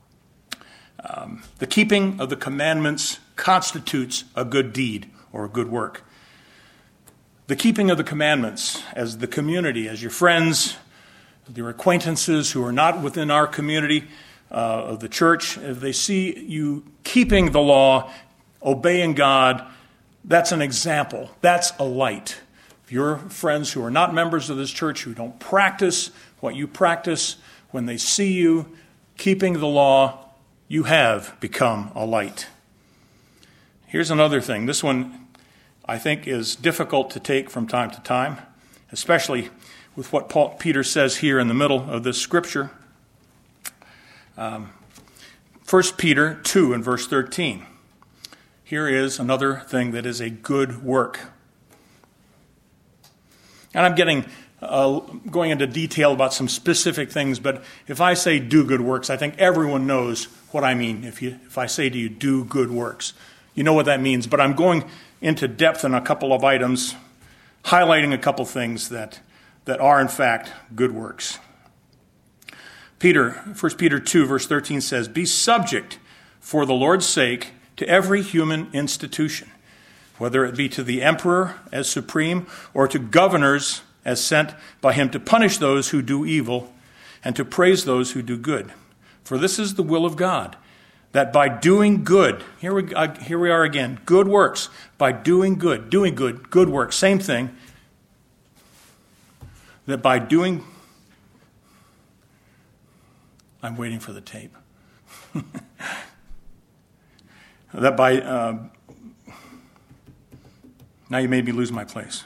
Um, the keeping of the commandments constitutes a good deed or a good work. The keeping of the commandments as the community, as your friends, your acquaintances who are not within our community uh, of the church, if they see you keeping the law, obeying God, that's an example. That's a light. If your friends who are not members of this church, who don't practice what you practice, when they see you keeping the law, you have become a light. Here's another thing. This one, I think, is difficult to take from time to time, especially with what Paul, Peter says here in the middle of this scripture. Um, First Peter two and verse thirteen. Here is another thing that is a good work. And I'm getting uh, going into detail about some specific things, but if I say do good works, I think everyone knows what I mean. If you, if I say to you, do good works, you know what that means. But I'm going into depth in a couple of items, highlighting a couple things that, that are, in fact, good works. Peter, First Peter two, verse thirteen says, be subject for the Lord's sake to every human institution, whether it be to the emperor as supreme or to governors as sent by him to punish those who do evil and to praise those who do good. For this is the will of God, that by doing good, here we, uh, here we are again, good works, by doing good, doing good, good works, same thing, that by doing, I'm waiting for the tape, that by, uh, now you made me lose my place.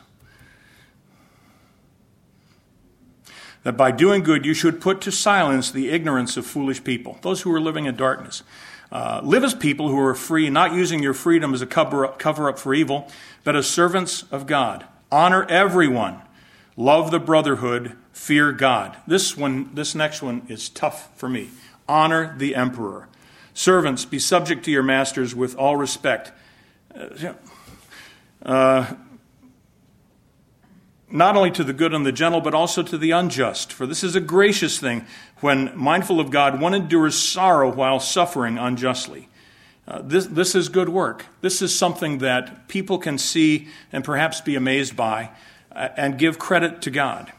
That by doing good you should put to silence the ignorance of foolish people, those who are living in darkness. Uh, live as people who are free, not using your freedom as a cover up, cover up for evil, but as servants of God. Honor everyone. Love the brotherhood. Fear God. This one, this next one is tough for me. Honor the emperor. Servants, be subject to your masters with all respect. Uh, uh, not only to the good and the gentle, but also to the unjust. For this is a gracious thing, when, mindful of God, one endures sorrow while suffering unjustly. Uh, this, this is good work. This is something that people can see and perhaps be amazed by uh, and give credit to God.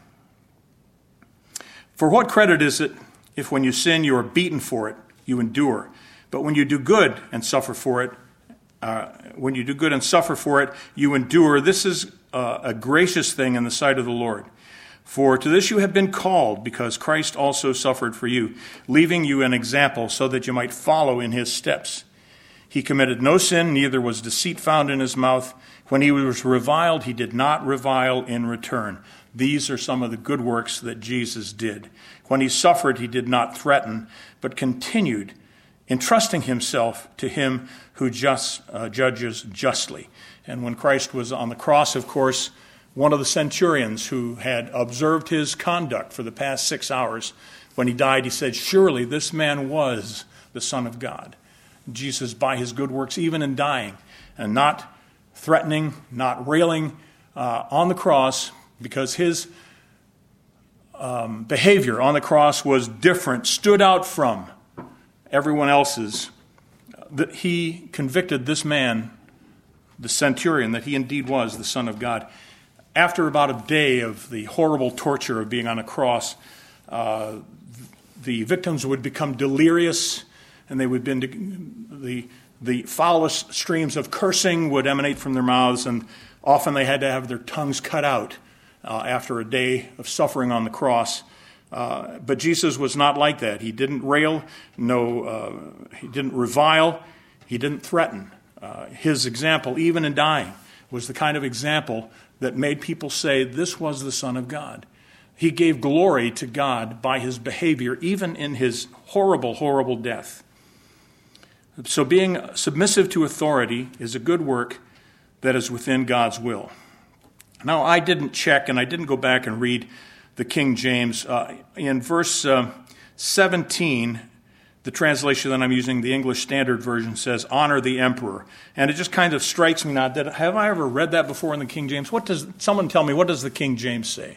For what credit is it if when you sin you are beaten for it, you endure? But when you do good and suffer for it, uh, when you do good and suffer for it, you endure. This is uh, a gracious thing in the sight of the Lord. For to this you have been called, because Christ also suffered for you, leaving you an example so that you might follow in his steps. He committed no sin, neither was deceit found in his mouth. When he was reviled, he did not revile in return. These are some of the good works that Jesus did. When he suffered, he did not threaten, but continued, entrusting himself to him who just uh, judges justly. And when Christ was on the cross, of course, one of the centurions who had observed his conduct for the past six hours, when he died, he said, surely this man was the Son of God. Jesus, by his good works, even in dying, and not threatening, not railing uh, on the cross, because his um, behavior on the cross was different, stood out from everyone else's, that he convicted this man, the centurion, that he indeed was the Son of God. After about a day of the horrible torture of being on a cross, uh, the victims would become delirious, and they would be the the foulest streams of cursing would emanate from their mouths, and often they had to have their tongues cut out uh, after a day of suffering on the cross. Uh, but Jesus was not like that. He didn't rail, no, uh, he didn't revile, he didn't threaten. Uh, his example, even in dying, was the kind of example that made people say this was the Son of God. He gave glory to God by his behavior, even in his horrible, horrible death. So being submissive to authority is a good work that is within God's will. Now, I didn't check, and I didn't go back and read the King James. Uh, in verse uh, seventeen, the translation that I'm using, the English Standard Version, says, honor the emperor. And it just kind of strikes me now, that, have I ever read that before in the King James? What does, someone tell me, what does the King James say?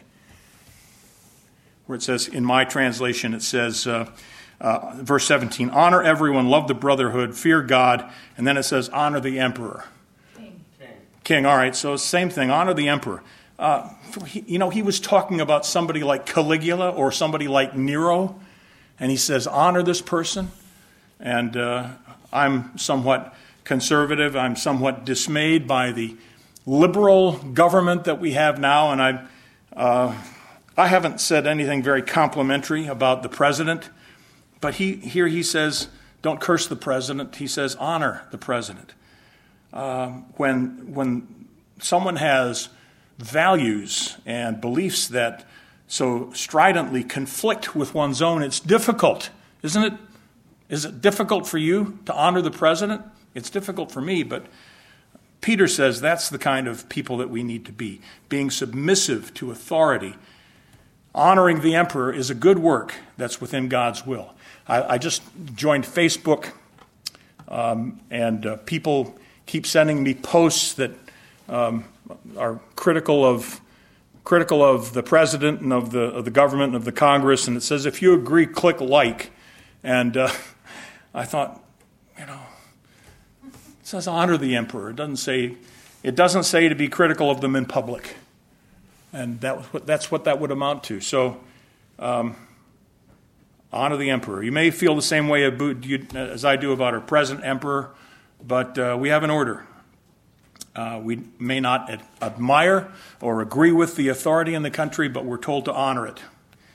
Where it says, in my translation, it says, uh, uh, verse seventeen, honor everyone, love the brotherhood, fear God, and then it says, honor the emperor. King. King, all right, so same thing, honor the emperor. Uh, he, you know, he was talking about somebody like Caligula or somebody like Nero, and he says, honor this person. And uh, I'm somewhat conservative. I'm somewhat dismayed by the liberal government that we have now, and I, uh, I haven't said anything very complimentary about the president, but he here he says, don't curse the president. He says, honor the president. Uh, when when someone has values and beliefs that so stridently conflict with one's own, it's difficult, isn't it? Is it difficult for you to honor the president? It's difficult for me, but Peter says that's the kind of people that we need to be, being submissive to authority. Honoring the emperor is a good work that's within God's will. I, I just joined Facebook, um, and uh, people keep sending me posts that um, are critical of critical of the president and of the of the government and of the Congress, and it says, if you agree, click like. And uh, I thought, you know, it says honor the emperor. It doesn't say it doesn't say to be critical of them in public. And that was what, that's what that would amount to. So, um, honor the emperor. You may feel the same way as I do about our present emperor, but uh, we have an order. Uh, we may not ad- admire or agree with the authority in the country, but we're told to honor it.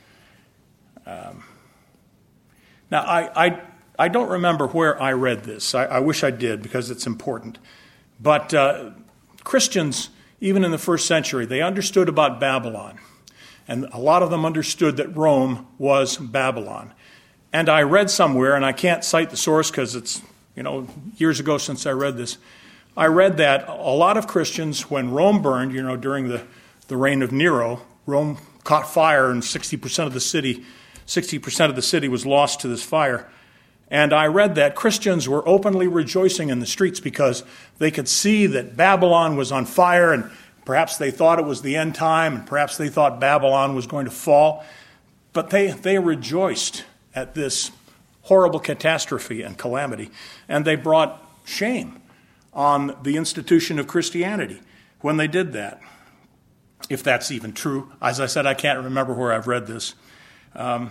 Um, now, I, I I don't remember where I read this. I, I wish I did, because it's important. But uh, Christians, even in the first century, they understood about Babylon. And a lot of them understood that Rome was Babylon. And I read somewhere, and I can't cite the source because it's, you know, years ago since I read this. I read that a lot of Christians, when Rome burned, you know, during the, the reign of Nero, Rome caught fire and sixty percent of the city, sixty percent of the city was lost to this fire. And I read that Christians were openly rejoicing in the streets because they could see that Babylon was on fire, and Perhaps they thought it was the end time, and perhaps they thought Babylon was going to fall. But they, they rejoiced at this horrible catastrophe and calamity, and they brought shame on the institution of Christianity when they did that. If that's even true. As I said, I can't remember where I've read this. Um,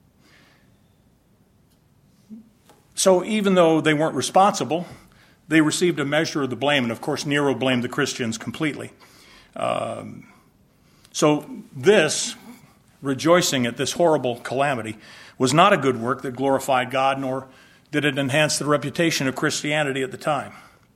so even though they weren't responsible, they received a measure of the blame. And of course, Nero blamed the Christians completely. Um, so this, rejoicing at this horrible calamity, was not a good work that glorified God, nor did it enhance the reputation of Christianity at the time.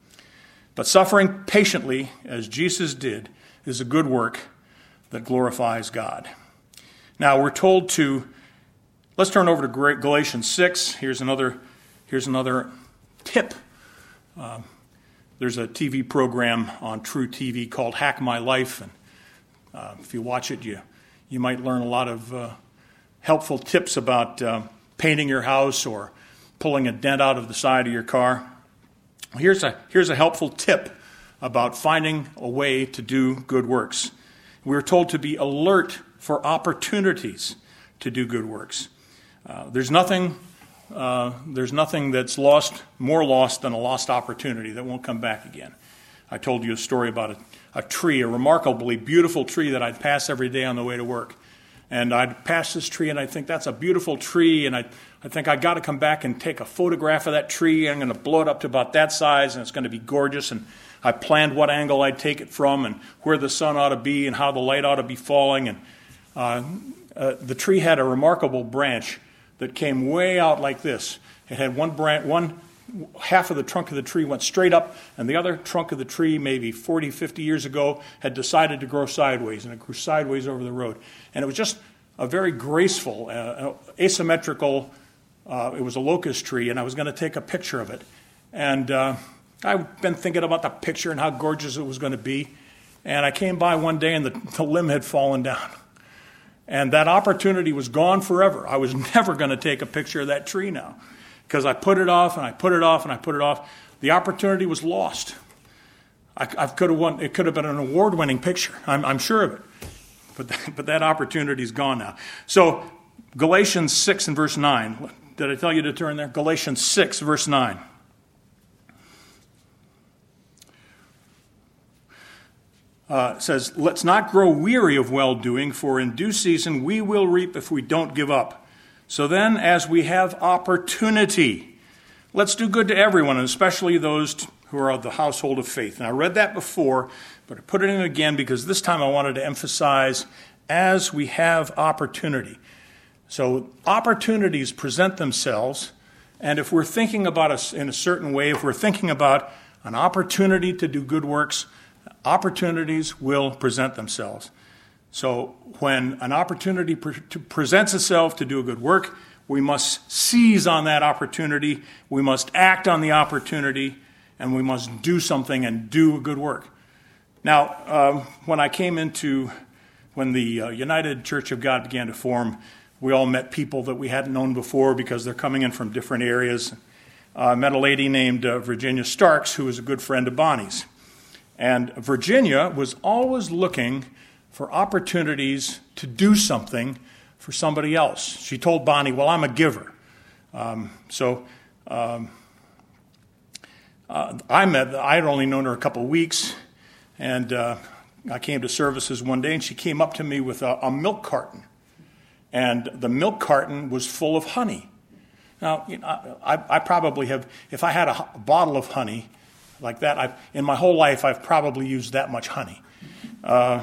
But suffering patiently, as Jesus did, is a good work that glorifies God. Now we're told to, let's turn over to Galatians six. Here's another, here's another tip. Um, there's a T V program on True T V called Hack My Life, and uh, if you watch it, you you might learn a lot of uh, helpful tips about uh, painting your house or pulling a dent out of the side of your car. Here's a here's a helpful tip about finding a way to do good works. We're told to be alert for opportunities to do good works. Uh, there's nothing uh, there's nothing that's lost more lost than a lost opportunity that won't come back again. I told you a story about a, a tree, a remarkably beautiful tree that I'd pass every day on the way to work. And I'd pass this tree, and I'd think, that's a beautiful tree, and I I think I got to come back and take a photograph of that tree. I'm going to blow it up to about that size, and it's going to be gorgeous. And I planned what angle I'd take it from, and where the sun ought to be, and how the light ought to be falling. And uh, uh, the tree had a remarkable branch that came way out like this. It had one branch, one half of the trunk of the tree went straight up, and the other trunk of the tree, maybe forty, fifty years ago, had decided to grow sideways, and it grew sideways over the road. And it was just a very graceful, uh, asymmetrical, uh, it was a locust tree, and I was going to take a picture of it. And uh, I've been thinking about the picture and how gorgeous it was going to be. And I came by one day, and the, the limb had fallen down. And that opportunity was gone forever. I was never going to take a picture of that tree now, because I put it off, and I put it off, and I put it off. The opportunity was lost. I, I could have won. It could have been an award-winning picture. I'm, I'm sure of it. But that, but that opportunity's gone now. So Galatians six and verse nine. Did I tell you to turn there? Galatians six, verse nine. Uh, it says, let's not grow weary of well-doing, for in due season we will reap if we don't give up. So then, as we have opportunity, let's do good to everyone, and especially those who are of the household of faith. And I read that before, but I put it in again because this time I wanted to emphasize, as we have opportunity. So opportunities present themselves, and if we're thinking about us in a certain way, if we're thinking about an opportunity to do good works, opportunities will present themselves. So when an opportunity pre- presents itself to do a good work, we must seize on that opportunity, we must act on the opportunity, and we must do something and do a good work. Now, um, when I came into, when the uh, United Church of God began to form, we all met people that we hadn't known before because they're coming in from different areas. Uh, I met a lady named uh, Virginia Starks, who was a good friend of Bonnie's. And Virginia was always looking for opportunities to do something for somebody else. She told Bonnie, well, I'm a giver. Um, so um, uh, I met, I had only known her a couple of weeks, and uh, I came to services one day, and she came up to me with a, a milk carton. And the milk carton was full of honey. Now, you know, I, I probably have, if I had a, a bottle of honey like that, I've, in my whole life, I've probably used that much honey. Uh,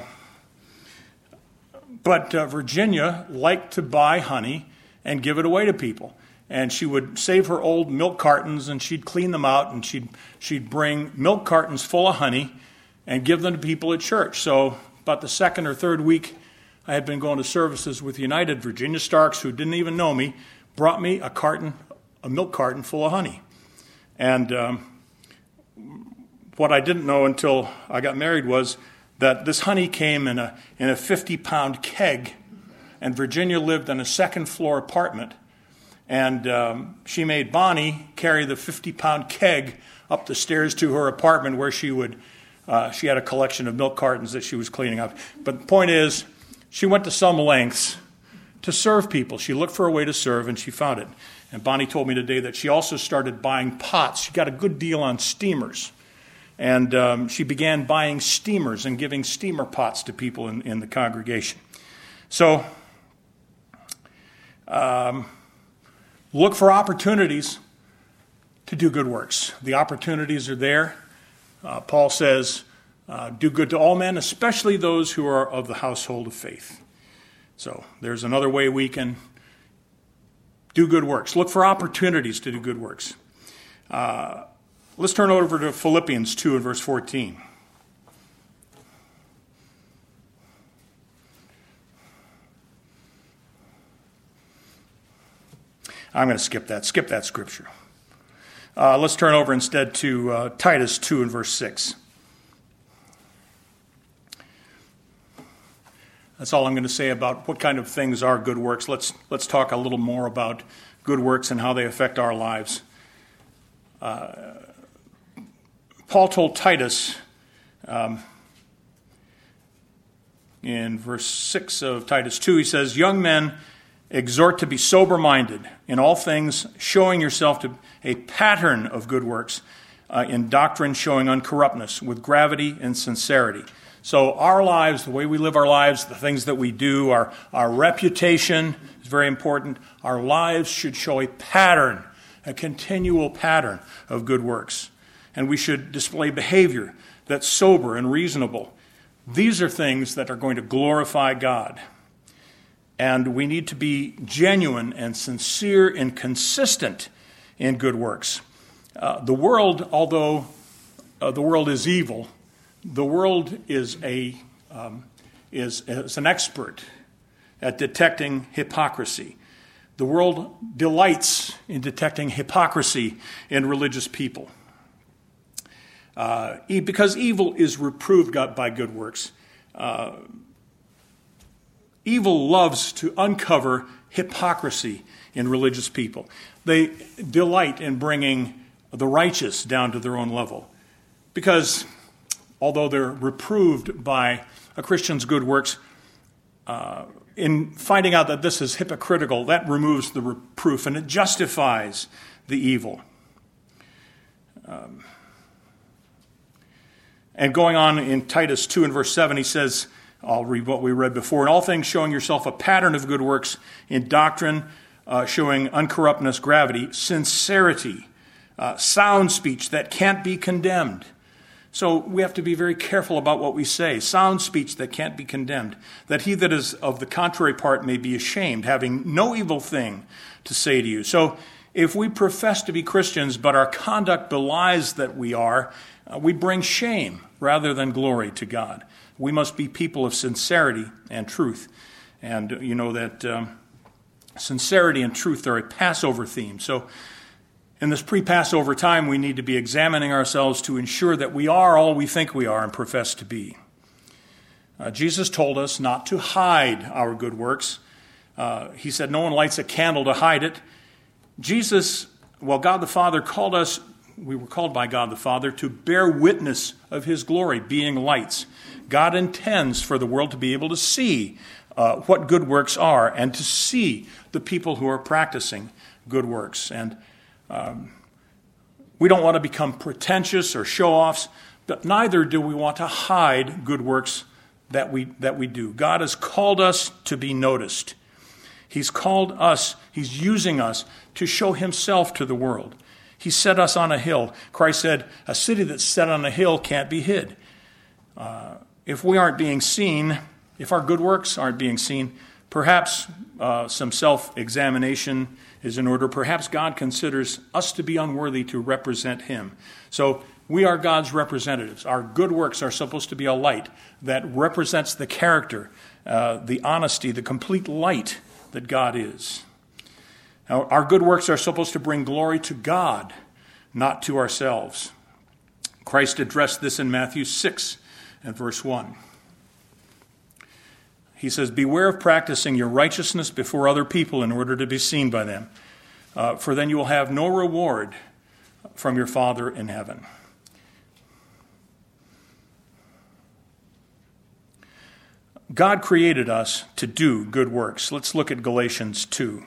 but uh, Virginia liked to buy honey and give it away to people. And she would save her old milk cartons, and she'd clean them out, and she'd she'd bring milk cartons full of honey and give them to people at church. So about the second or third week I had been going to services with United, Virginia Starks, who didn't even know me, brought me a carton, a milk carton full of honey. And um, what I didn't know until I got married was that this honey came in a in a fifty-pound keg, and Virginia lived in a second-floor apartment. And um, she made Bonnie carry the fifty-pound keg up the stairs to her apartment, where she would Uh, she had a collection of milk cartons that she was cleaning up. But the point is, she went to some lengths to serve people. She looked for a way to serve, and she found it. And Bonnie told me today that she also started buying pots. She got a good deal on steamers. And um, she began buying steamers and giving steamer pots to people in, in the congregation. So, um, look for opportunities to do good works. The opportunities are there. Uh, Paul says, uh, do good to all men, especially those who are of the household of faith. So there's another way we can do good works. Look for opportunities to do good works. Uh, let's turn over to Philippians two and verse fourteen. I'm going to skip that. Skip that scripture. Uh, let's turn over instead to uh, Titus two and verse six. That's all I'm going to say about what kind of things are good works. Let's let's talk a little more about good works and how they affect our lives. Uh, Paul told Titus um, in verse six of Titus two, he says, young men, exhort to be sober-minded in all things, showing yourself to a pattern of good works, uh, in doctrine showing uncorruptness, with gravity and sincerity. So our lives, the way we live our lives, the things that we do, our, our reputation is very important. Our lives should show a pattern, a continual pattern of good works. And we should display behavior that's sober and reasonable. These are things that are going to glorify God. And we need to be genuine and sincere and consistent in good works. Uh, the world, although uh, the world is evil, the world is a um, is, is an expert at detecting hypocrisy. The world delights in detecting hypocrisy in religious people. Uh, because evil is reproved by good works. Uh, evil loves to uncover hypocrisy in religious people. They delight in bringing the righteous down to their own level. Because although they're reproved by a Christian's good works, uh, in finding out that this is hypocritical, that removes the reproof and it justifies the evil. Um, and going on in Titus two and verse seven, he says, I'll read what we read before, in all things showing yourself a pattern of good works, in doctrine uh, showing uncorruptness, gravity, sincerity, uh, sound speech that can't be condemned. So we have to be very careful about what we say. Sound speech that can't be condemned, that he that is of the contrary part may be ashamed, having no evil thing to say to you. So if we profess to be Christians, but our conduct belies that we are, uh, we bring shame rather than glory to God. We must be people of sincerity and truth. And you know that um, sincerity and truth are a Passover theme. So in this pre-Passover time, we need to be examining ourselves to ensure that we are all we think we are and profess to be. Uh, Jesus told us not to hide our good works. Uh, he said no one lights a candle to hide it. Jesus, well, God the Father called us, we were called by God the Father to bear witness of his glory, being lights. God intends for the world to be able to see uh, what good works are and to see the people who are practicing good works. And Um, we don't want to become pretentious or show-offs, but neither do we want to hide good works that we that we do. God has called us to be noticed. He's called us, he's using us to show himself to the world. He set us on a hill. Christ said, a city that's set on a hill can't be hid. Uh, if we aren't being seen, if our good works aren't being seen, perhaps uh, some self-examination is in order. Perhaps God considers us to be unworthy to represent him. So we are God's representatives. Our good works are supposed to be a light that represents the character, uh, the honesty, the complete light that God is. Now, our good works are supposed to bring glory to God, not to ourselves. Christ addressed this in Matthew six and verse one. He says, beware of practicing your righteousness before other people in order to be seen by them, uh, for then you will have no reward from your Father in heaven. God created us to do good works. Let's look at Galatians two.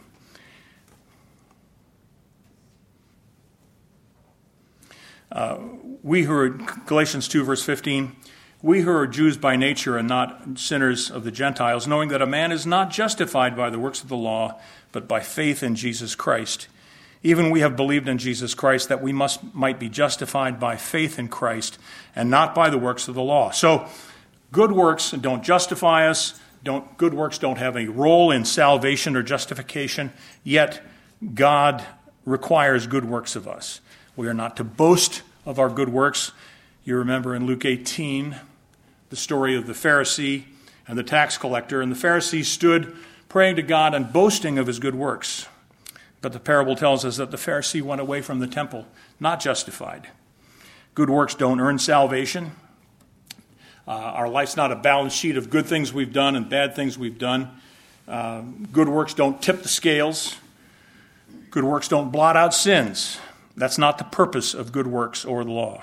Uh, we who are, Galatians two, verse fifteen, we who are Jews by nature and not sinners of the Gentiles, knowing that a man is not justified by the works of the law, but by faith in Jesus Christ. Even we have believed in Jesus Christ, that we must might be justified by faith in Christ and not by the works of the law. So good works don't justify us. Don't, good works don't have a role in salvation or justification, yet God requires good works of us. We are not to boast of our good works. You remember in Luke eighteen, the story of the Pharisee and the tax collector. And the Pharisee stood praying to God and boasting of his good works. But the parable tells us that the Pharisee went away from the temple, not justified. Good works don't earn salvation. Uh, our life's not a balance sheet of good things we've done and bad things we've done. Uh, good works don't tip the scales. Good works don't blot out sins. That's not the purpose of good works or the law.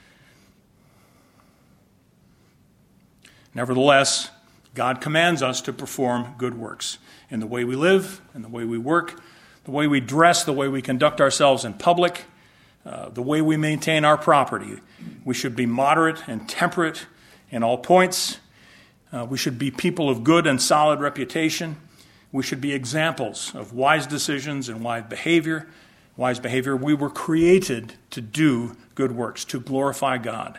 Nevertheless, God commands us to perform good works in the way we live, in the way we work, the way we dress, the way we conduct ourselves in public, uh, the way we maintain our property. We should be moderate and temperate in all points. Uh, we should be people of good and solid reputation. We should be examples of wise decisions and wise behavior. Wise behavior. We were created to do good works, to glorify God.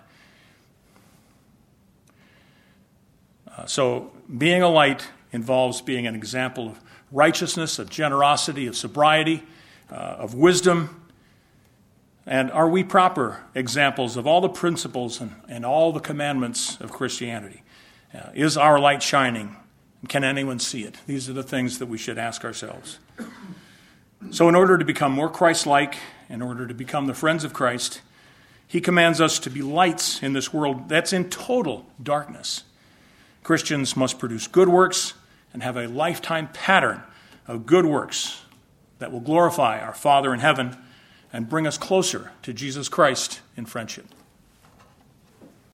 Uh, so being a light involves being an example of righteousness, of generosity, of sobriety, uh, of wisdom. And are we proper examples of all the principles and, and all the commandments of Christianity? Uh, is our light shining? Can anyone see it? These are the things that we should ask ourselves. So in order to become more Christ-like, in order to become the friends of Christ, he commands us to be lights in this world that's in total darkness. Christians must produce good works and have a lifetime pattern of good works that will glorify our Father in heaven and bring us closer to Jesus Christ in friendship.